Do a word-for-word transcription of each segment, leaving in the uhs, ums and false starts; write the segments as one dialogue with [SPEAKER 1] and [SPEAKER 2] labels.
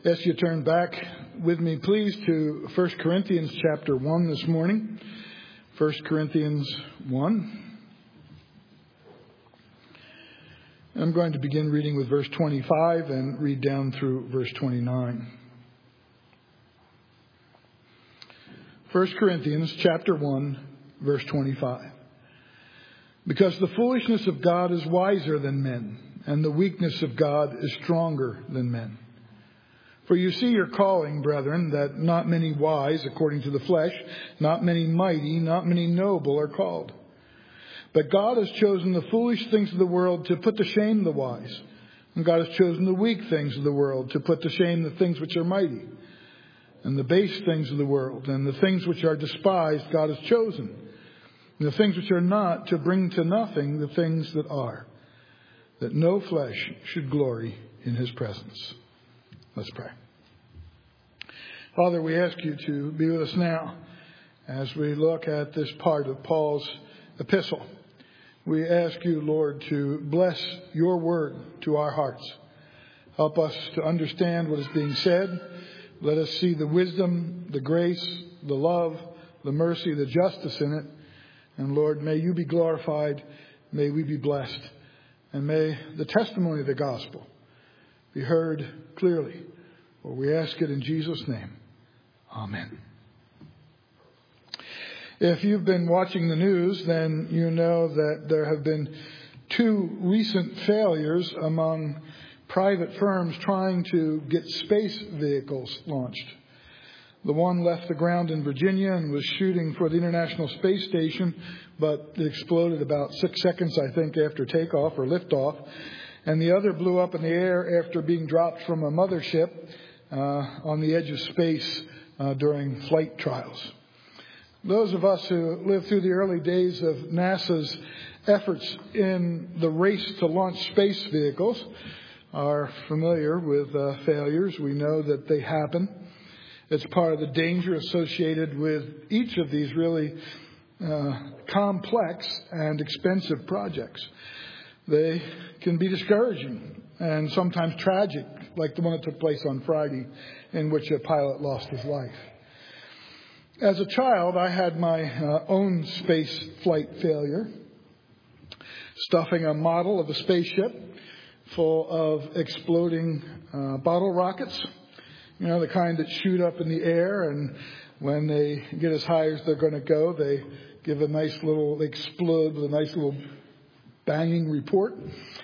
[SPEAKER 1] Ask you to turn back with me, please, to First Corinthians chapter one this morning. First Corinthians one. I'm going to begin reading with verse twenty-five and read down through verse twenty-nine. First Corinthians chapter one, verse twenty-five. Because the foolishness of God is wiser than men, and the weakness of God is stronger than men. For you see your calling, brethren, that not many wise according to the flesh, not many mighty, not many noble are called. But God has chosen the foolish things of the world to put to shame the wise. And God has chosen the weak things of the world to put to shame the things which are mighty. And the base things of the world and the things which are despised God has chosen. And the things which are not to bring to nothing the things that are. That no flesh should glory in his presence. Let's pray. Father, we ask you to be with us now as we look at this part of Paul's epistle. We ask you, Lord, to bless your word to our hearts. Help us to understand what is being said. Let us see the wisdom, the grace, the love, the mercy, the justice in it. And Lord, may you be glorified. May we be blessed. And may the testimony of the gospel be heard clearly. For we ask it in Jesus' name. Amen. If you've been watching the news, then you know that there have been two recent failures among private firms trying to get space vehicles launched. The one left the ground in Virginia and was shooting for the International Space Station, but it exploded about six seconds, I think, after takeoff or liftoff. And the other blew up in the air after being dropped from a mothership uh, on the edge of space uh, during flight trials. Those of us who lived through the early days of NASA's efforts in the race to launch space vehicles are familiar with uh, failures. We know that they happen. It's part of the danger associated with each of these really uh, complex and expensive projects. They can be discouraging and sometimes tragic, like the one that took place on Friday, in which a pilot lost his life. As a child, I had my uh, own space flight failure, stuffing a model of a spaceship full of exploding uh, bottle rockets, you know, the kind that shoot up in the air, and when they get as high as they're going to go, they give a nice little, they explode with a nice little banging report.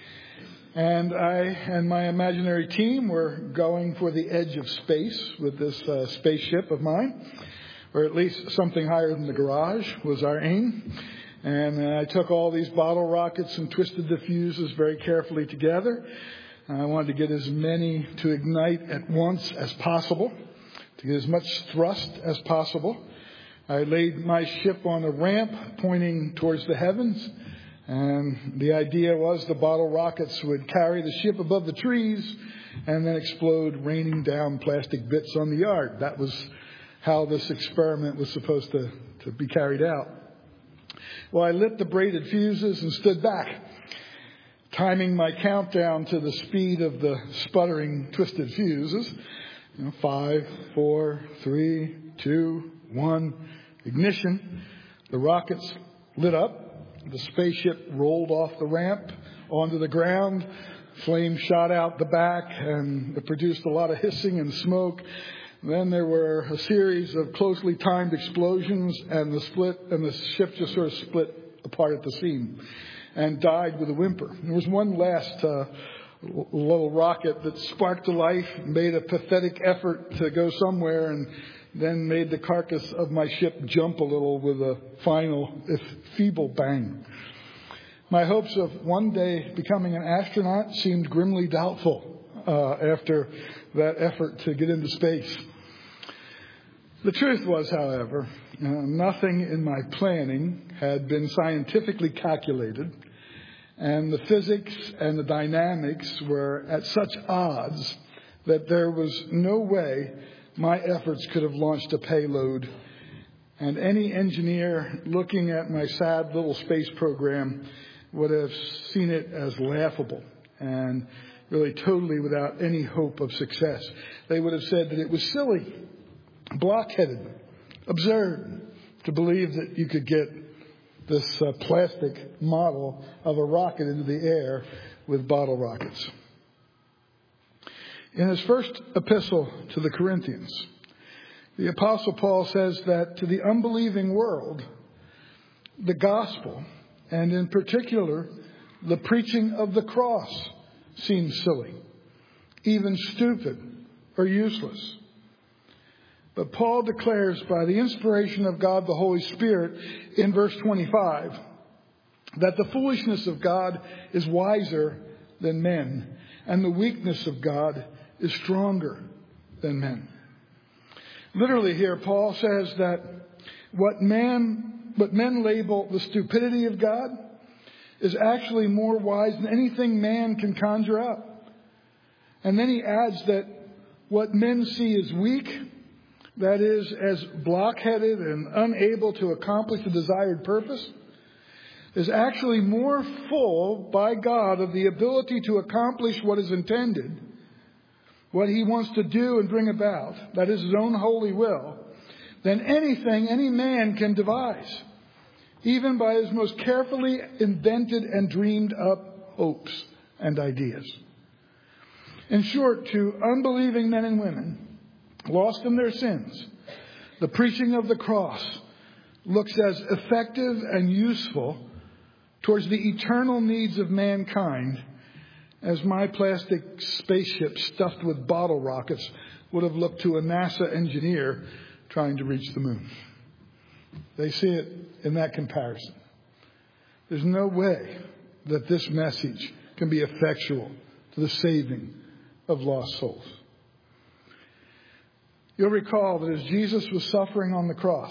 [SPEAKER 1] And I and my imaginary team were going for the edge of space with this uh, spaceship of mine, or at least something higher than the garage was our aim. And uh, I took all these bottle rockets and twisted the fuses very carefully together. I wanted to get as many to ignite at once as possible, to get as much thrust as possible. I laid my ship on a ramp pointing towards the heavens. And the idea was the bottle rockets would carry the ship above the trees and then explode, raining down plastic bits on the yard. That was how this experiment was supposed to, to be carried out. Well, I lit the braided fuses and stood back, timing my countdown to the speed of the sputtering, twisted fuses. You know, five, four, three, two, one, ignition. The rockets lit up. The spaceship rolled off the ramp onto the ground. Flames shot out the back, and it produced a lot of hissing and smoke. Then there were a series of closely timed explosions, and the split and the ship just sort of split apart at the seam and died with a whimper. There was one last uh, little rocket that sparked to life, made a pathetic effort to go somewhere, and then made the carcass of my ship jump a little with a final, if feeble, bang. My hopes of one day becoming an astronaut seemed grimly doubtful uh, after that effort to get into space. The truth was, however, uh, nothing in my planning had been scientifically calculated, and the physics and the dynamics were at such odds that there was no way my efforts could have launched a payload, and any engineer looking at my sad little space program would have seen it as laughable and really totally without any hope of success. They would have said that it was silly, blockheaded, absurd to believe that you could get this uh, plastic model of a rocket into the air with bottle rockets. In his first epistle to the Corinthians, the Apostle Paul says that to the unbelieving world, the gospel, and in particular, the preaching of the cross, seems silly, even stupid or useless. But Paul declares by the inspiration of God the Holy Spirit in verse twenty-five that the foolishness of God is wiser than men, and the weakness of God is stronger than men. Literally here, Paul says that what man, what men label the stupidity of God is actually more wise than anything man can conjure up. And then he adds that what men see as weak, that is, as blockheaded and unable to accomplish the desired purpose, is actually more full by God of the ability to accomplish what is intended, what he wants to do and bring about, that is his own holy will, than anything any man can devise, even by his most carefully invented and dreamed up hopes and ideas. In short, to unbelieving men and women, lost in their sins, the preaching of the cross looks as effective and useful towards the eternal needs of mankind as my plastic spaceship stuffed with bottle rockets would have looked to a NASA engineer trying to reach the moon. They see it in that comparison. There's no way that this message can be effectual to the saving of lost souls. You'll recall that as Jesus was suffering on the cross,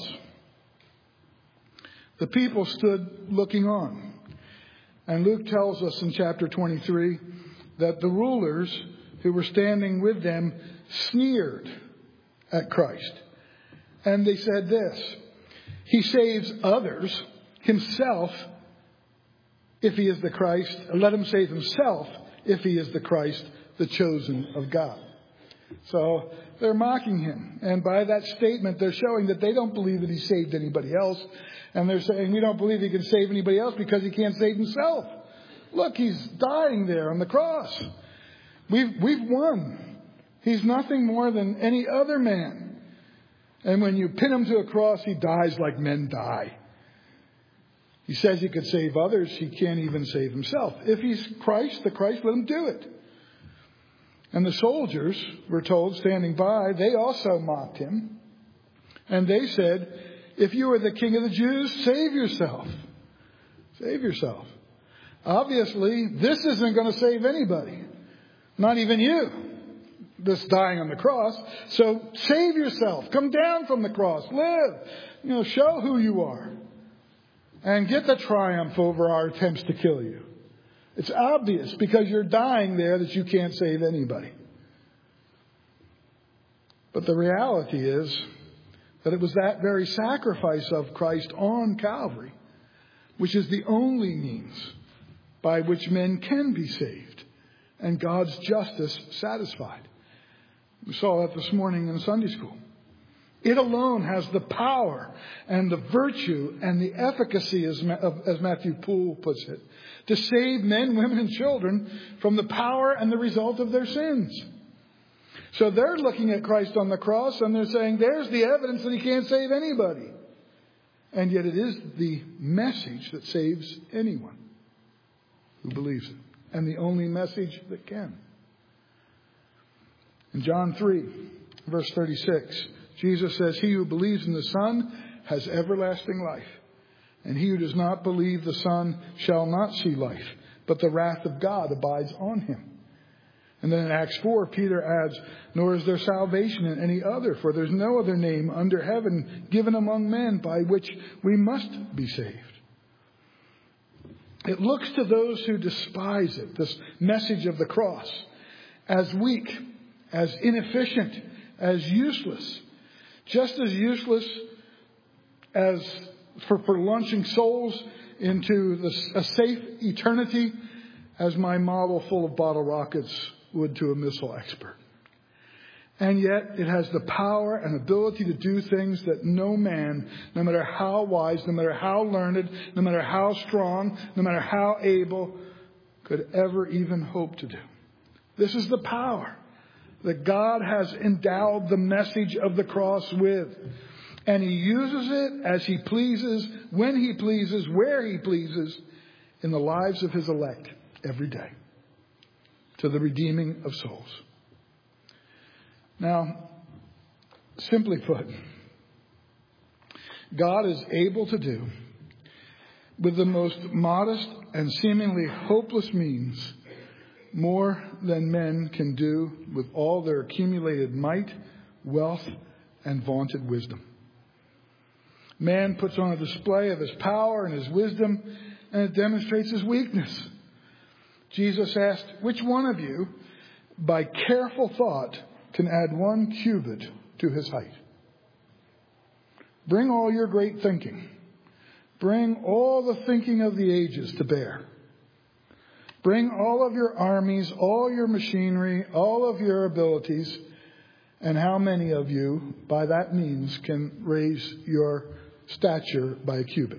[SPEAKER 1] the people stood looking on. And Luke tells us in chapter twenty-three that the rulers who were standing with them sneered at Christ. And they said this: he saves others, himself, if he is the Christ. Let him save himself if he is the Christ, the chosen of God. So they're mocking him. And by that statement, they're showing that they don't believe that he saved anybody else. And they're saying, we don't believe he can save anybody else because he can't save himself. Look, he's dying there on the cross. We've, we've won. He's nothing more than any other man. And when you pin him to a cross, he dies like men die. He says he could save others. He can't even save himself. If he's Christ, the Christ, let him do it. And the soldiers, we're told, standing by, they also mocked him. And they said, if you are the king of the Jews, save yourself. Save yourself. Obviously, this isn't going to save anybody. Not even you. This dying on the cross. So save yourself. Come down from the cross. Live. You know, show who you are. And get the triumph over our attempts to kill you. It's obvious because you're dying there that you can't save anybody. But the reality is that it was that very sacrifice of Christ on Calvary, which is the only means by which men can be saved and God's justice satisfied. We saw that this morning in Sunday school. It alone has the power and the virtue and the efficacy, as, as Matthew Poole puts it, to save men, women, and children from the power and the result of their sins. So they're looking at Christ on the cross and they're saying, there's the evidence that he can't save anybody. And yet it is the message that saves anyone who believes it. And the only message that can. In John three, verse thirty-six, Jesus says, he who believes in the Son has everlasting life. And he who does not believe the Son shall not see life, but the wrath of God abides on him. And then in Acts four, Peter adds, nor is there salvation in any other, for there's no other name under heaven given among men by which we must be saved. It looks to those who despise it, this message of the cross, as weak, as inefficient, as useless. Just as useless as for, for launching souls into the, a safe eternity as my model full of bottle rockets would to a missile expert. And yet it has the power and ability to do things that no man, no matter how wise, no matter how learned, no matter how strong, no matter how able, could ever even hope to do. This is the power that God has endowed the message of the cross with. And He uses it as He pleases, when He pleases, where He pleases, in the lives of His elect every day, to the redeeming of souls. Now, simply put, God is able to do, with the most modest and seemingly hopeless means, more than men can do with all their accumulated might, wealth, and vaunted wisdom. Man puts on a display of his power and his wisdom, and it demonstrates his weakness. Jesus asked, which one of you, by careful thought, can add one cubit to his height? Bring all your great thinking. Bring all the thinking of the ages to bear. Bring all of your armies, all your machinery, all of your abilities, and how many of you, by that means, can raise your stature by a cubit?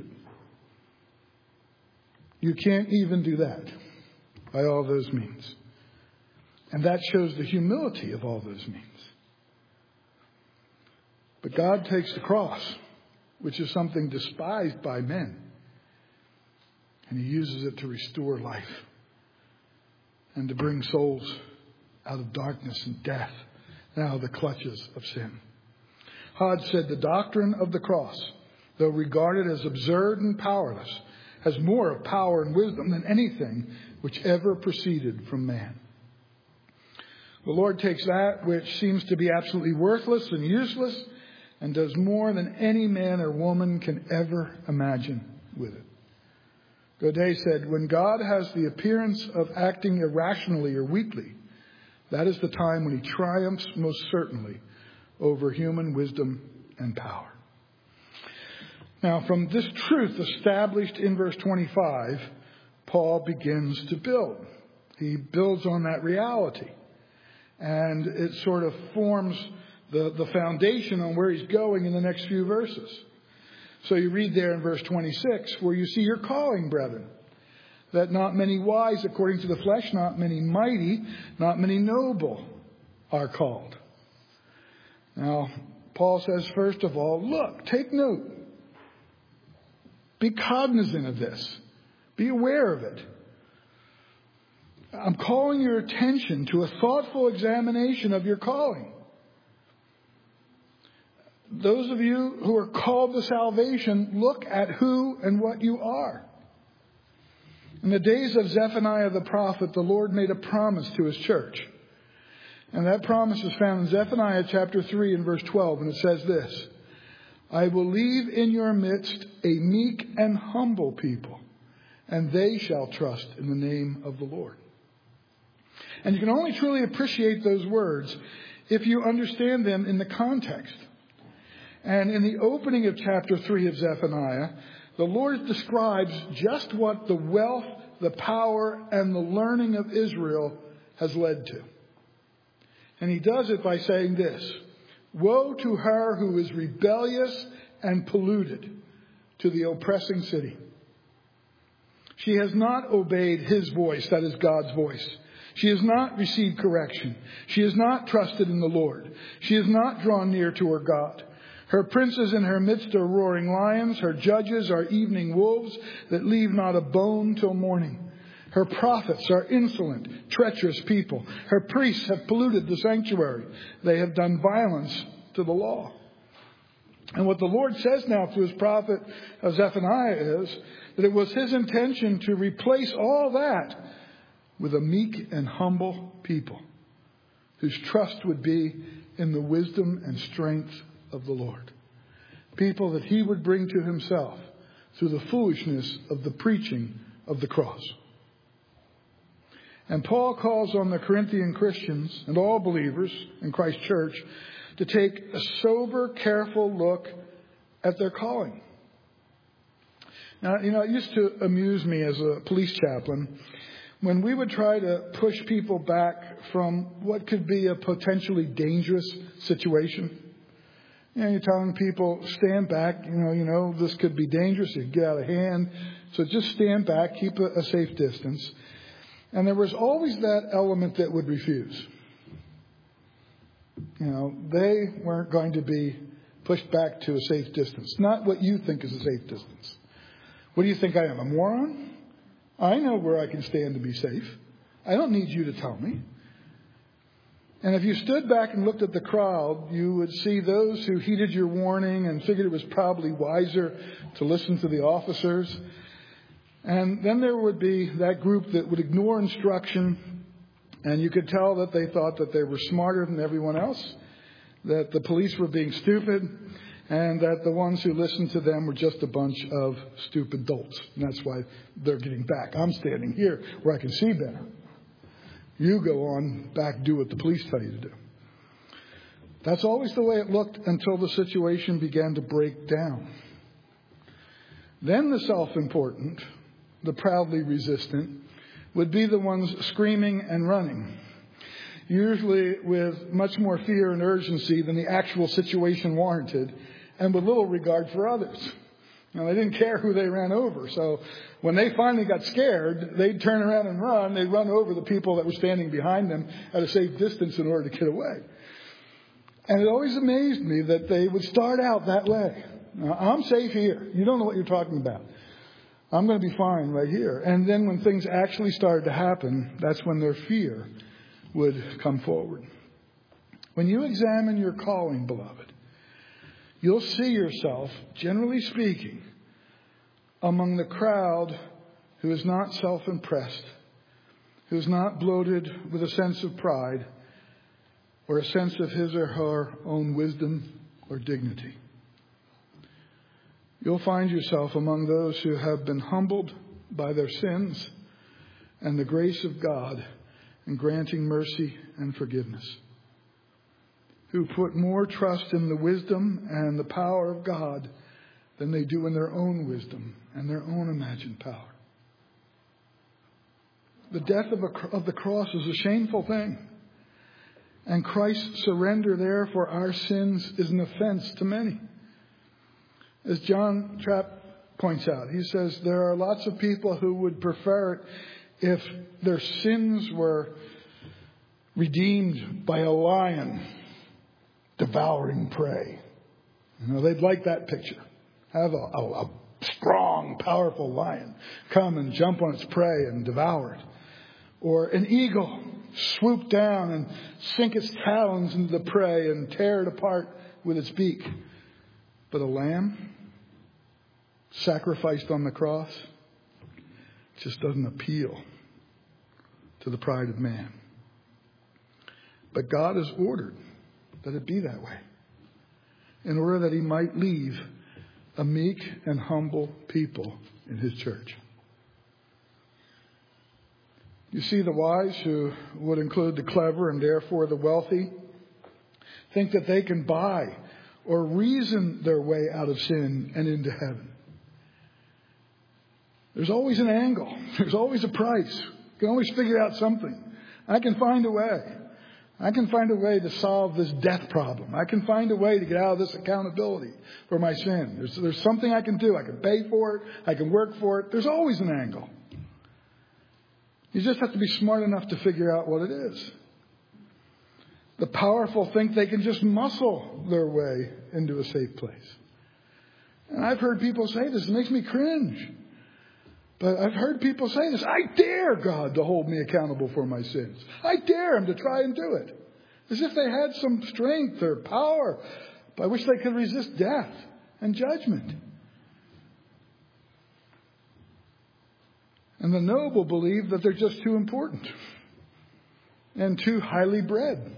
[SPEAKER 1] You can't even do that by all those means. And that shows the humility of all those means. But God takes the cross, which is something despised by men, and He uses it to restore life and to bring souls out of darkness and death and out of the clutches of sin. Hodge said, the doctrine of the cross, though regarded as absurd and powerless, has more of power and wisdom than anything which ever proceeded from man. The Lord takes that which seems to be absolutely worthless and useless and does more than any man or woman can ever imagine with it. Godet said, when God has the appearance of acting irrationally or weakly, that is the time when He triumphs most certainly over human wisdom and power. Now, from this truth established in verse twenty-five, Paul begins to build. He builds on that reality. And it sort of forms the, the foundation on where he's going in the next few verses. So you read there in verse twenty-six, where you see your calling, brethren, that not many wise according to the flesh, not many mighty, not many noble are called. Now, Paul says, first of all, look, take note. Be cognizant of this. Be aware of it. I'm calling your attention to a thoughtful examination of your calling. Those of you who are called to salvation, look at who and what you are. In the days of Zephaniah the prophet, the Lord made a promise to His church. And that promise is found in Zephaniah chapter three and verse twelve. And it says this, I will leave in your midst a meek and humble people, and they shall trust in the name of the Lord. And you can only truly appreciate those words if you understand them in the context. And in the opening of chapter three of Zephaniah, the Lord describes just what the wealth, the power, and the learning of Israel has led to. And He does it by saying this, woe to her who is rebellious and polluted, to the oppressing city. She has not obeyed His voice, that is God's voice. She has not received correction. She has not trusted in the Lord. She has not drawn near to her God. Her princes in her midst are roaring lions. Her judges are evening wolves that leave not a bone till morning. Her prophets are insolent, treacherous people. Her priests have polluted the sanctuary. They have done violence to the law. And what the Lord says now to His prophet Zephaniah is that it was His intention to replace all that with a meek and humble people whose trust would be in the wisdom and strength of the Lord. People that He would bring to Himself through the foolishness of the preaching of the cross. And Paul calls on the Corinthian Christians and all believers in Christ's church to take a sober, careful look at their calling. Now, you know, it used to amuse me as a police chaplain when we would try to push people back from what could be a potentially dangerous situation. You know, you're telling people, stand back, you know, you know, this could be dangerous, it could get out of hand. So just stand back, keep a, a safe distance. And there was always that element that would refuse. You know, they weren't going to be pushed back to a safe distance. Not what you think is a safe distance. What do you think I am, a moron? I know where I can stand to be safe. I don't need you to tell me. And if you stood back and looked at the crowd, you would see those who heeded your warning and figured it was probably wiser to listen to the officers. And then there would be that group that would ignore instruction, and you could tell that they thought that they were smarter than everyone else, that the police were being stupid, and that the ones who listened to them were just a bunch of stupid dolts. And that's why they're getting back. I'm standing here where I can see better. You go on back, do what the police tell you to do. That's always the way it looked until the situation began to break down. Then the self-important, the proudly resistant, would be the ones screaming and running, usually with much more fear and urgency than the actual situation warranted, and with little regard for others. Now, they didn't care who they ran over. So when they finally got scared, they'd turn around and run. They'd run over the people that were standing behind them at a safe distance in order to get away. And it always amazed me that they would start out that way. Now, I'm safe here. You don't know what you're talking about. I'm going to be fine right here. And then when things actually started to happen, that's when their fear would come forward. When you examine your calling, beloved, you'll see yourself, generally speaking, among the crowd who is not self-impressed, who is not bloated with a sense of pride or a sense of his or her own wisdom or dignity. You'll find yourself among those who have been humbled by their sins and the grace of God in granting mercy and forgiveness, who put more trust in the wisdom and the power of God than they do in their own wisdom and their own imagined power. The death of, a, of the cross is a shameful thing. And Christ's surrender there for our sins is an offense to many. As John Trapp points out, he says there are lots of people who would prefer it if their sins were redeemed by a lion devouring prey. You know, they'd like that picture. Have a, a, a strong, powerful lion come and jump on its prey and devour it. Or an eagle swoop down and sink its talons into the prey and tear it apart with its beak. But a lamb sacrificed on the cross just doesn't appeal to the pride of man. But God has ordered that it be that way, in order that he might leave a meek and humble people in his church. You see, the wise, who would include the clever and therefore the wealthy, think that they can buy or reason their way out of sin and into heaven. There's always an angle. There's always a price. You can always figure out something. I can find a way. I can find a way to solve this death problem. I can find a way to get out of this accountability for my sin. There's, there's something I can do. I can pay for it. I can work for it. There's always an angle. You just have to be smart enough to figure out what it is. The powerful think they can just muscle their way into a safe place. And I've heard people say this. It makes me cringe. But I've heard people say this. I dare God to hold me accountable for my sins. I dare him to try and do it. As if they had some strength or power by which they could resist death and judgment. And the noble believe that they're just too important and too highly bred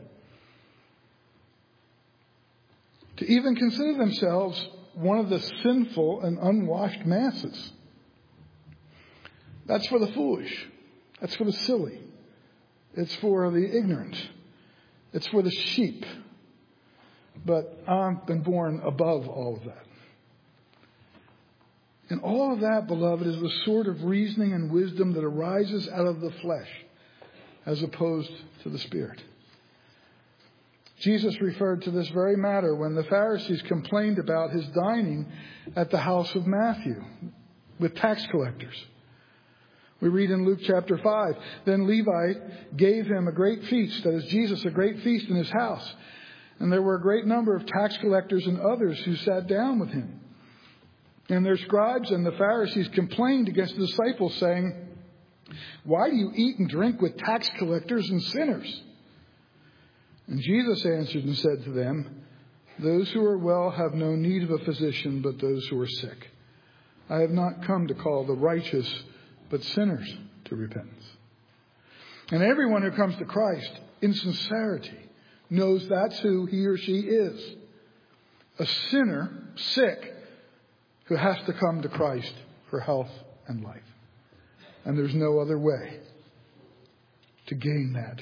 [SPEAKER 1] to even consider themselves one of the sinful and unwashed masses. That's for the foolish. That's for the silly. It's for the ignorant. It's for the sheep. But I've been born above all of that. And all of that, beloved, is the sort of reasoning and wisdom that arises out of the flesh as opposed to the Spirit. Jesus referred to this very matter when the Pharisees complained about his dining at the house of Matthew with tax collectors. We read in Luke chapter five, then Levi gave him a great feast, that is Jesus, a great feast in his house. And there were a great number of tax collectors and others who sat down with him. And their scribes and the Pharisees complained against the disciples, saying, why do you eat and drink with tax collectors and sinners? And Jesus answered and said to them, those who are well have no need of a physician, but those who are sick. I have not come to call the righteous, but sinners to repentance. And everyone who comes to Christ in sincerity knows that's who he or she is. A sinner, sick, who has to come to Christ for health and life. And there's no other way to gain that.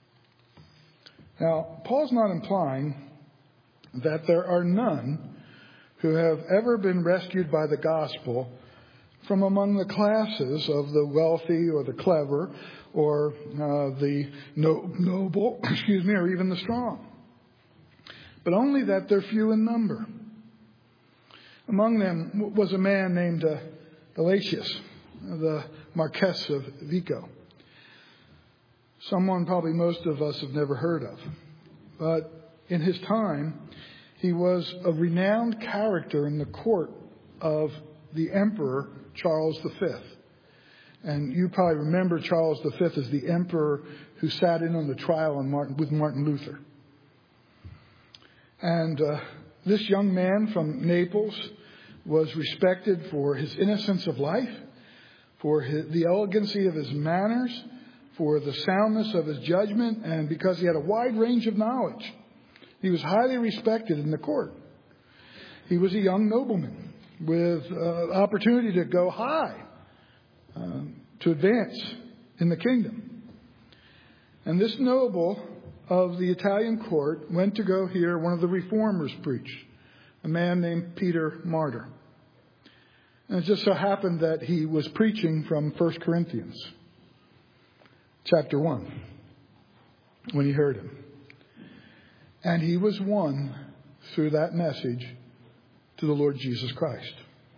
[SPEAKER 1] Now, Paul's not implying that there are none who have ever been rescued by the gospel from among the classes of the wealthy or the clever or uh, the no, noble, excuse me, or even the strong. But only that they're few in number. Among them was a man named uh, Gelasius, the Marquess of Vico. Someone probably most of us have never heard of. But in his time, he was a renowned character in the court of the Emperor Charles the Fifth. And you probably remember Charles the Fifth as the emperor who sat in on the trial on Martin, with Martin Luther. And uh, this young man from Naples was respected for his innocence of life, for his, the elegancy of his manners, for the soundness of his judgment, and because he had a wide range of knowledge. He was highly respected in the court. He was a young nobleman with uh, opportunity to go high, uh, to advance in the kingdom. And this noble of the Italian court went to go hear one of the reformers preach, a man named Peter Martyr. And it just so happened that he was preaching from First Corinthians chapter one when he heard him. And he was won through that message to the Lord Jesus Christ.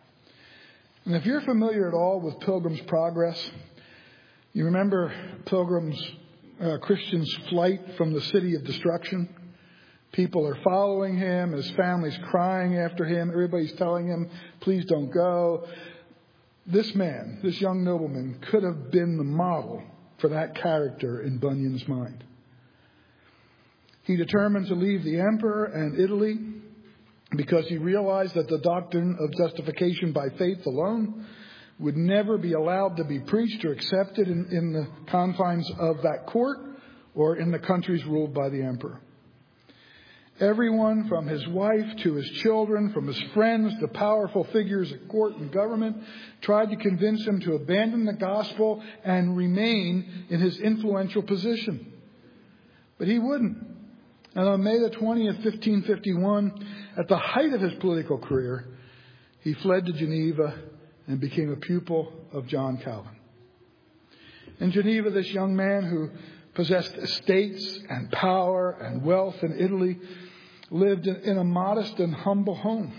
[SPEAKER 1] And if you're familiar at all with Pilgrim's Progress, you remember Pilgrim's uh, Christian's flight from the city of destruction. People are following him, his family's crying after him, everybody's telling him, please don't go. This man, this young nobleman, could have been the model for that character in Bunyan's mind. He determined to leave the emperor and Italy because he realized that the doctrine of justification by faith alone would never be allowed to be preached or accepted in, in the confines of that court or in the countries ruled by the emperor. Everyone from his wife to his children, from his friends to powerful figures at court and government, tried to convince him to abandon the gospel and remain in his influential position. But he wouldn't. And on May the twentieth, fifteen fifty-one, at the height of his political career, he fled to Geneva and became a pupil of John Calvin. In Geneva, this young man who possessed estates and power and wealth in Italy lived in a modest and humble home.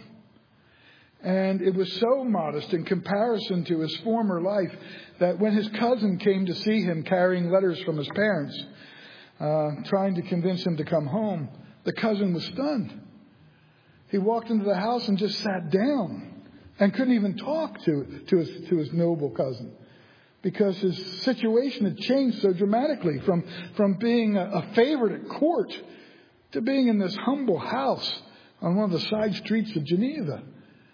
[SPEAKER 1] And it was so modest in comparison to his former life that when his cousin came to see him carrying letters from his parents, uh, trying to convince him to come home, the cousin was stunned. He walked into the house and just sat down and couldn't even talk to, to, his, to his noble cousin, because his situation had changed so dramatically from, from being a, a favorite at court to being in this humble house on one of the side streets of Geneva.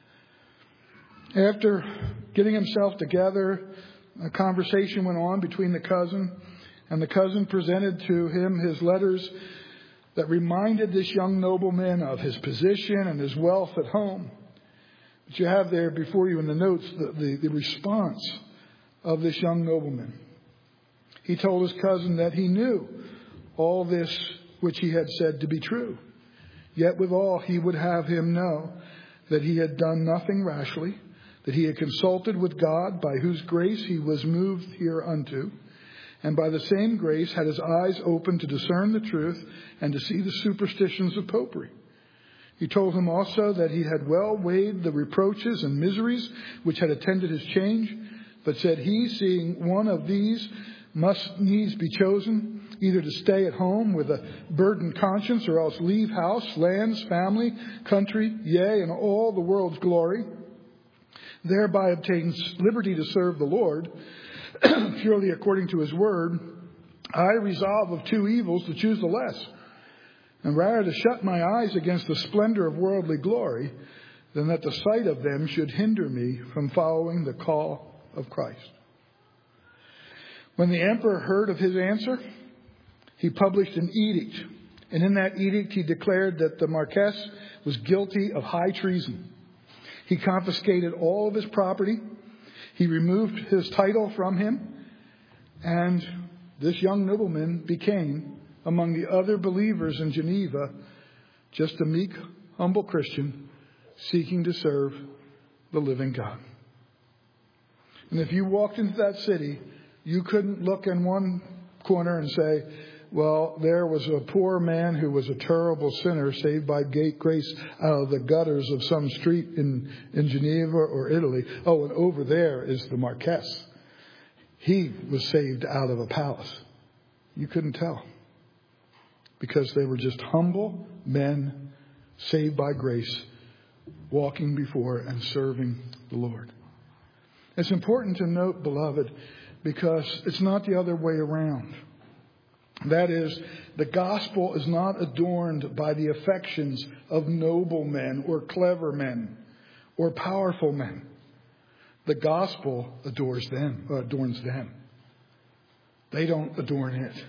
[SPEAKER 1] After getting himself together, a conversation went on between the cousin, and the cousin presented to him his letters that reminded this young nobleman of his position and his wealth at home. But you have there before you in the notes the, the, the response of this young nobleman. He told his cousin that he knew all this which he had said to be true. Yet withal he would have him know that he had done nothing rashly, that he had consulted with God, by whose grace he was moved hereunto, and by the same grace had his eyes opened to discern the truth and to see the superstitions of popery. He told him also that he had well weighed the reproaches and miseries which had attended his change, but said he, seeing one of these must needs be chosen, either to stay at home with a burdened conscience, or else leave house, lands, family, country, yea, and all the world's glory, thereby obtains liberty to serve the Lord, purely according to his word, I resolve of two evils to choose the less, and rather to shut my eyes against the splendor of worldly glory, than that the sight of them should hinder me from following the call of Christ. When the emperor heard of his answer, he published an edict, and in that edict he declared that the Marquess was guilty of high treason. He confiscated all of his property. He removed his title from him, and this young nobleman became, among the other believers in Geneva, just a meek, humble Christian seeking to serve the living God. And if you walked into that city, you couldn't look in one corner and say, well, there was a poor man who was a terrible sinner saved by grace out of the gutters of some street in, in Geneva or Italy. Oh, and over there is the Marquess. He was saved out of a palace. You couldn't tell, because they were just humble men saved by grace, walking before and serving the Lord. It's important to note, beloved, because it's not the other way around. That is, the gospel is not adorned by the affections of noble men or clever men or powerful men. The gospel adores them, uh, adorns them. They don't adorn it.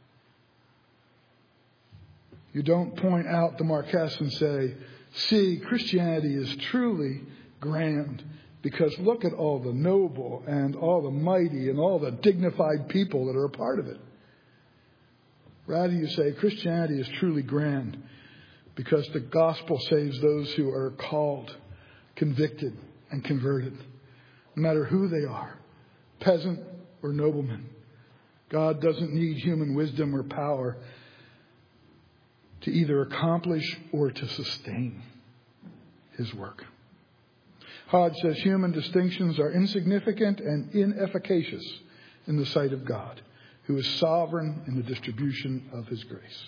[SPEAKER 1] You don't point out the Marquess and say, see, Christianity is truly grand, because look at all the noble and all the mighty and all the dignified people that are a part of it. Rather, you say Christianity is truly grand because the gospel saves those who are called, convicted, and converted, no matter who they are, peasant or nobleman. God doesn't need human wisdom or power to either accomplish or to sustain his work. Hodge says human distinctions are insignificant and inefficacious in the sight of God, who is sovereign in the distribution of his grace.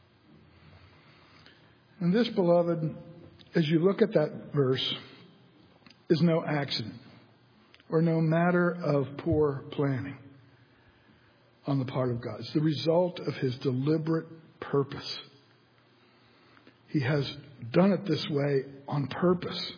[SPEAKER 1] And this, beloved, as you look at that verse, is no accident or no matter of poor planning on the part of God. It's the result of his deliberate purpose. He has done it this way on purpose.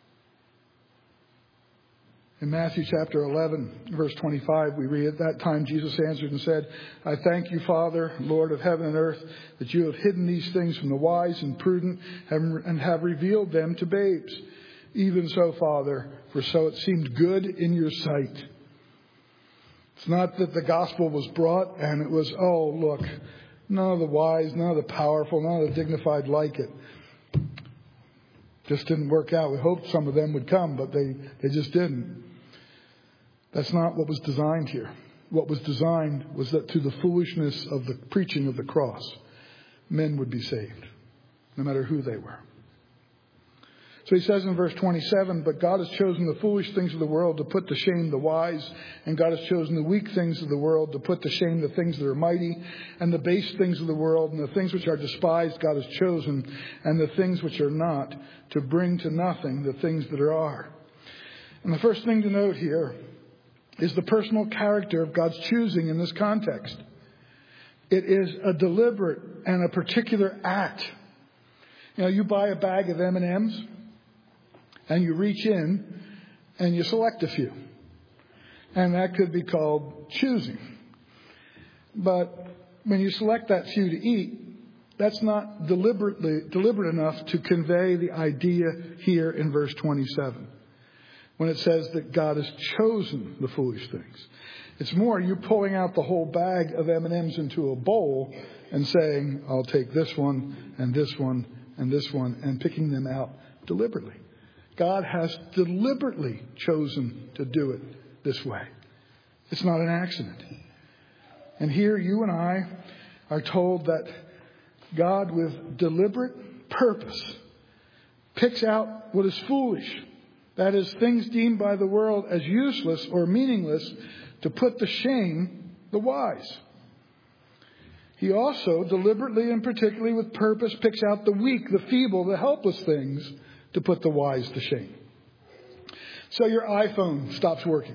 [SPEAKER 1] In Matthew chapter eleven, verse twenty-five, we read, at that time Jesus answered and said, I thank you, Father, Lord of heaven and earth, that you have hidden these things from the wise and prudent and have revealed them to babes. Even so, Father, for so it seemed good in your sight. It's not that the gospel was brought and it was, oh, look, none of the wise, none of the powerful, none of the dignified like it. Just didn't work out. We hoped some of them would come, but they, they just didn't. That's not what was designed here. What was designed was that through the foolishness of the preaching of the cross, men would be saved, no matter who they were. So he says in verse twenty-seven, but God has chosen the foolish things of the world to put to shame the wise, and God has chosen the weak things of the world to put to shame the things that are mighty, and the base things of the world, and the things which are despised God has chosen, and the things which are not, to bring to nothing the things that are. And the first thing to note here is the personal character of God's choosing in this context. It is a deliberate and a particular act. You know, you buy a bag of M and M's and you reach in and you select a few. And that could be called choosing. But when you select that few to eat, that's not deliberately deliberate enough to convey the idea here in verse twenty-seven. When it says that God has chosen the foolish things. It's more, you're pulling out the whole bag of M and M's into a bowl and saying, I'll take this one and this one and this one, and picking them out deliberately. God has deliberately chosen to do it this way. It's not an accident. And here you and I are told that God, with deliberate purpose, picks out what is foolish, that is, things deemed by the world as useless or meaningless, to put to shame the wise. He also deliberately and particularly with purpose picks out the weak, the feeble, the helpless things to put the wise to shame. So your iPhone stops working.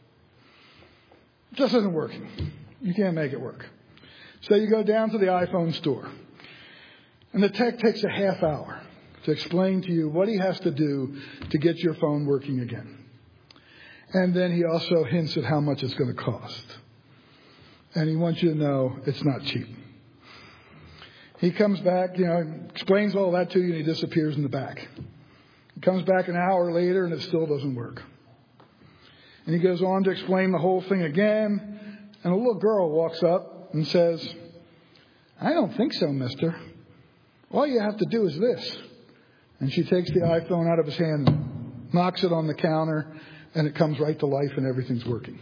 [SPEAKER 1] It just isn't working. You can't make it work. So you go down to the iPhone store. And the tech takes a half hour to explain to you what he has to do to get your phone working again. And then he also hints at how much it's going to cost. And he wants you to know it's not cheap. He comes back, you know, explains all that to you, and he disappears in the back. He comes back an hour later, and it still doesn't work. And he goes on to explain the whole thing again. And a little girl walks up and says, "I don't think so, mister. All you have to do is this." And she takes the iPhone out of his hand and knocks it on the counter, and it comes right to life and everything's working.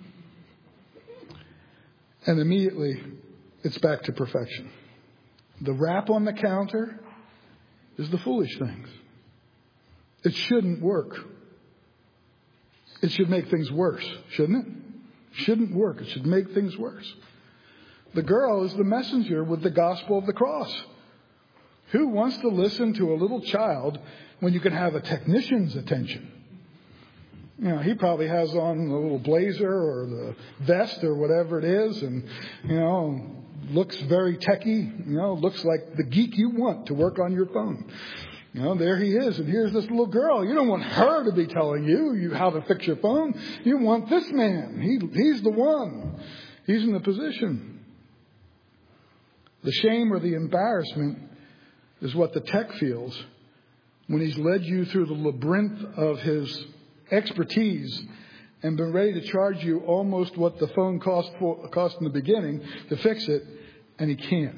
[SPEAKER 1] And immediately, it's back to perfection. The wrap on the counter is the foolish things. It shouldn't work. It should make things worse, shouldn't it? Shouldn't work. It should make things worse. The girl is the messenger with the gospel of the cross. Who wants to listen to a little child when you can have a technician's attention? You know, he probably has on the little blazer or the vest or whatever it is, and, you know, looks very techie, you know, looks like the geek you want to work on your phone. You know, there he is, and here's this little girl. You don't want her to be telling you, you how to fix your phone. You want this man. He, he's the one. He's in the position. The shame or the embarrassment is what the tech feels when he's led you through the labyrinth of his expertise and been ready to charge you almost what the phone cost for, cost in the beginning to fix it, and he can't.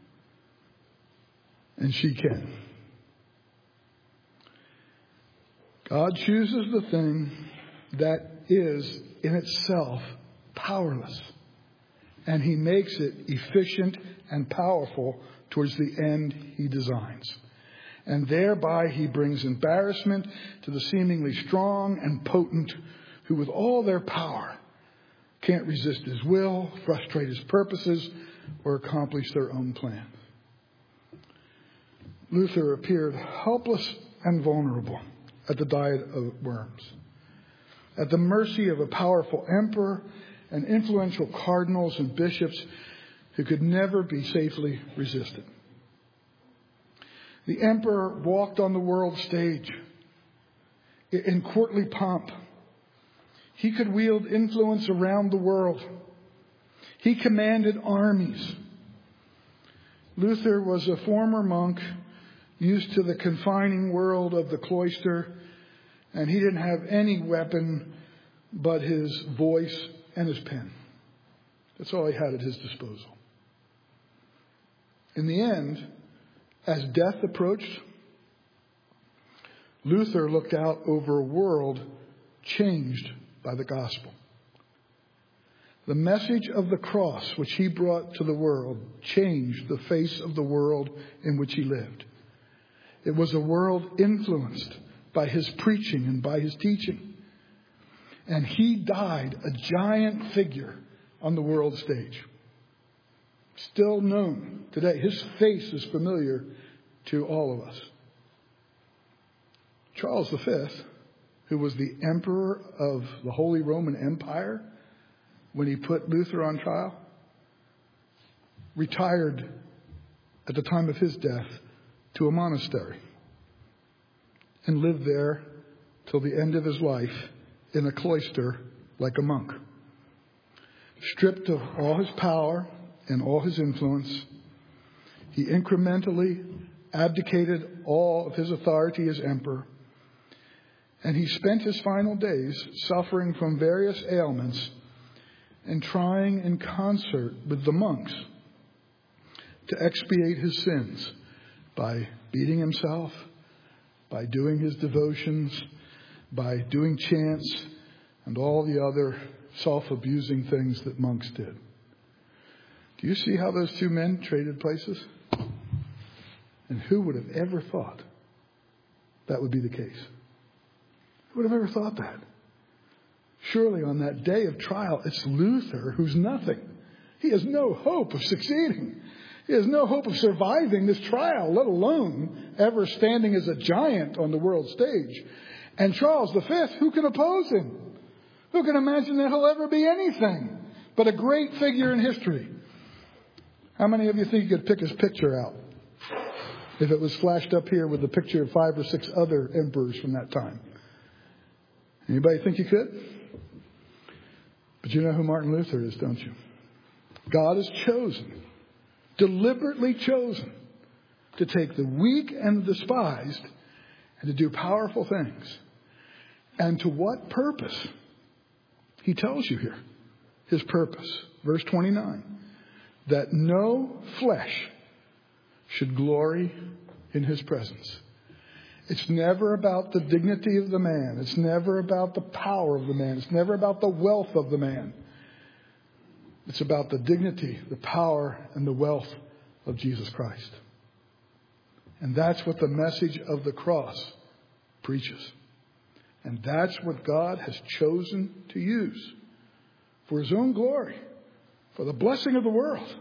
[SPEAKER 1] And she can. God chooses the thing that is in itself powerless, and he makes it efficient and powerful towards the end he designs. And thereby he brings embarrassment to the seemingly strong and potent who with all their power can't resist his will, frustrate his purposes, or accomplish their own plans. Luther appeared helpless and vulnerable at the diet of worms, at the mercy of a powerful emperor and influential cardinals and bishops who could never be safely resisted. The emperor walked on the world stage in courtly pomp. He could wield influence around the world. He commanded armies. Luther was a former monk used to the confining world of the cloister, and he didn't have any weapon but his voice and his pen. That's all he had at his disposal. In the end, as death approached, Luther looked out over a world changed by the gospel. The message of the cross which he brought to the world changed the face of the world in which he lived. It was a world influenced by his preaching and by his teaching. And he died a giant figure on the world stage. Still known today. His face is familiar to all of us. Charles the Fifth, who was the emperor of the Holy Roman Empire when he put Luther on trial, retired at the time of his death to a monastery and lived there till the end of his life in a cloister like a monk. Stripped of all his power and all his influence, he incrementally abdicated all of his authority as emperor, and he spent his final days suffering from various ailments and trying in concert with the monks to expiate his sins by beating himself, by doing his devotions, by doing chants, and all the other self-abusing things that monks did. Do you see how those two men traded places? And who would have ever thought that would be the case? Who would have ever thought that? Surely on that day of trial, it's Luther who's nothing. He has no hope of succeeding. He has no hope of surviving this trial, let alone ever standing as a giant on the world stage. And Charles the Fifth, who can oppose him? Who can imagine that he'll ever be anything but a great figure in history? How many of you think you could pick his picture out if it was flashed up here with a picture of five or six other emperors from that time? Anybody think you could? But you know who Martin Luther is, don't you? God has chosen, deliberately chosen, to take the weak and the despised and to do powerful things. And to what purpose? He tells you here his purpose. Verse twenty-nine. That no flesh should glory in his presence. It's never about the dignity of the man. It's never about the power of the man. It's never about the wealth of the man. It's about the dignity, the power, and the wealth of Jesus Christ. And that's what the message of the cross preaches. And that's what God has chosen to use for his own glory, for the blessing of the world,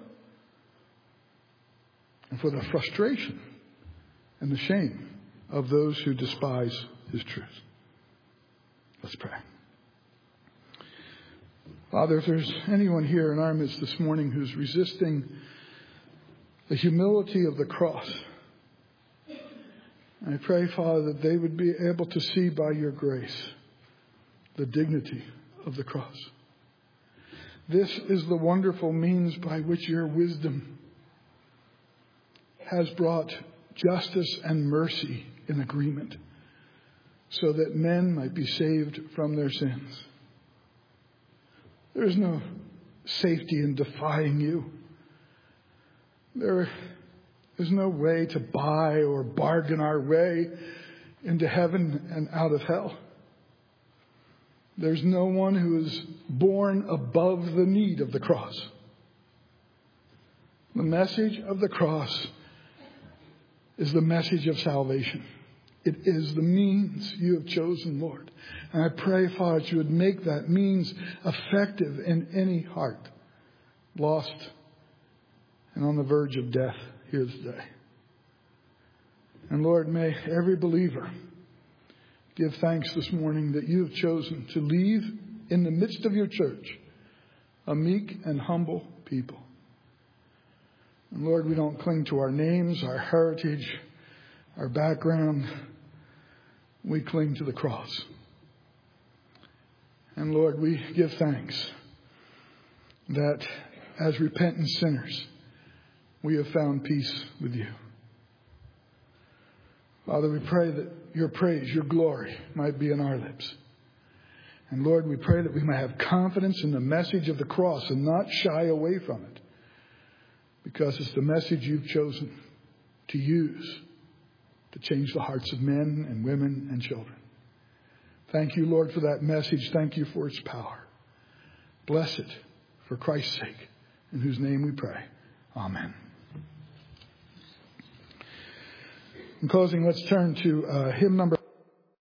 [SPEAKER 1] and for the frustration and the shame of those who despise his truth. Let's pray. Father, if there's anyone here in our midst this morning who's resisting the humility of the cross, I pray, Father, that they would be able to see by your grace the dignity of the cross. This is the wonderful means by which your wisdom has brought justice and mercy in agreement so that men might be saved from their sins. There is no safety in defying you. There is no way to buy or bargain our way into heaven and out of hell. There's no one who is born above the need of the cross. The message of the cross is the message of salvation. It is the means you have chosen, Lord. And I pray, Father, that you would make that means effective in any heart lost and on the verge of death here today. And Lord, may every believer give thanks this morning that you have chosen to leave in the midst of your church a meek and humble people. And Lord, we don't cling to our names, our heritage, our background. We cling to the cross. And Lord, we give thanks that as repentant sinners, we have found peace with you. Father, we pray that your praise, your glory might be in our lips. And Lord, we pray that we might have confidence in the message of the cross and not shy away from it, because it's the message you've chosen to use to change the hearts of men and women and children. Thank you, Lord, for that message. Thank you for its power. Bless it for Christ's sake, in whose name we pray. Amen. In closing, let's turn to uh, hymn number